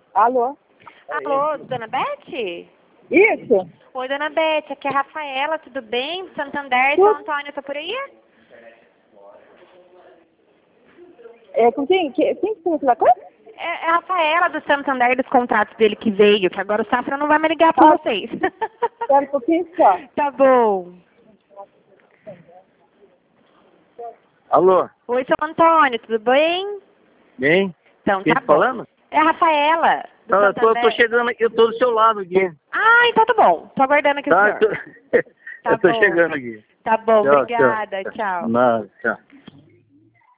Alô? Alô, dona Beth? Isso? Oi, dona Beth, aqui é a Rafaela, tudo bem? Santander, São Antônio, tá por aí? Com quem? Quem que você vai falar com? É a Rafaela do Santander, dos contratos dele que veio, que agora o Safra não vai me ligar pra vocês. Espera um pouquinho só. Tá bom. Alô? Oi, São Antônio, tudo bem? Bem? Então, Quem tá tá bom. falando? É a Rafaela, do Não, eu Santander. tô chegando aqui, eu tô do seu lado aqui. Ah, então tá bom. Tô aguardando aqui o Tá? senhor. Tá Eu tô bom. chegando aqui. Tá bom, Tchau, obrigada, tchau. Nada, tchau.